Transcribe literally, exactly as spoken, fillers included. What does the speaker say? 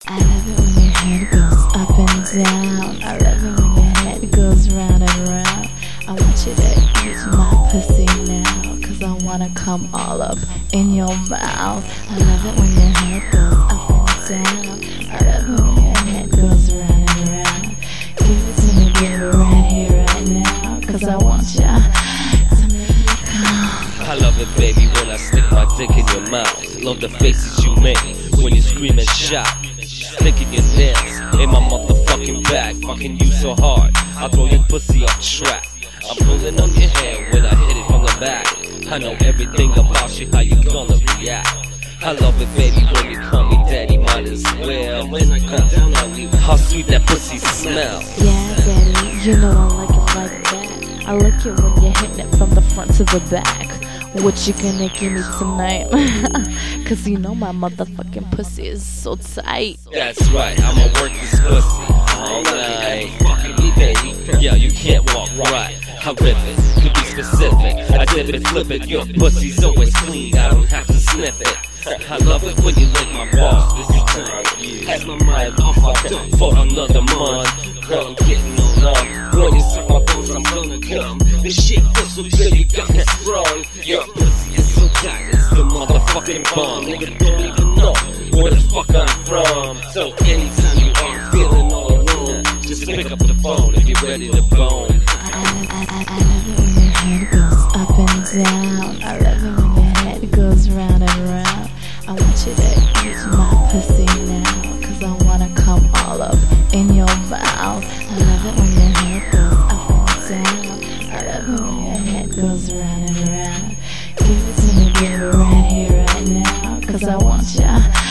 I love it when your head goes up and down. I love it when your head goes round and round. I want you to eat my pussy now, cause I wanna come all up in your mouth. I love it when your head goes up and down. I love it when your head goes round and round. Give it to me, baby, right here, right now, cause I want ya to make me come. I love it, baby, when I stick my dick in your mouth. Love the faces you make when you scream and shout. Sticking your dance in my motherfucking bag. Fucking you so hard, I throw your pussy off track. I'm pulling on your hair when I hit it from the back. I know everything about you, how you gonna react. I love it, baby, when you call me daddy, might as well. When I come down on you, how sweet that pussy smells. Yeah, daddy, you know I like it like that. I like it when you're hitting it from the front to the back. What you gonna give me tonight? Cause you know my motherfucking pussy is so tight. That's right, I'ma work this pussy all night. Yeah, you can't walk right. I rip it, to be specific. I dip it, flip it, your pussy's always clean, I don't have to sniff it. I love it when you lick my balls, this is time. Has my mind all fucked up for another month. Girl, I'm getting on up. When you suck my bones, I'm gonna come. This shit feels so good, you got me sprung. Your pussy is so tight, it's the motherfucking bomb. Nigga don't even know where the fuck I'm from. So anytime you are feeling all alone, just pick up the phone if you're ready to bone. I, I, I, I love it when your head goes up and down. I love it when your head goes round and round. I want you to eat my pussy now, cause I wanna come all up in your mouth. I love it when your head goes up and down. I love it when your head goes round and round. Give it to me, baby, right here, right now, cause I want ya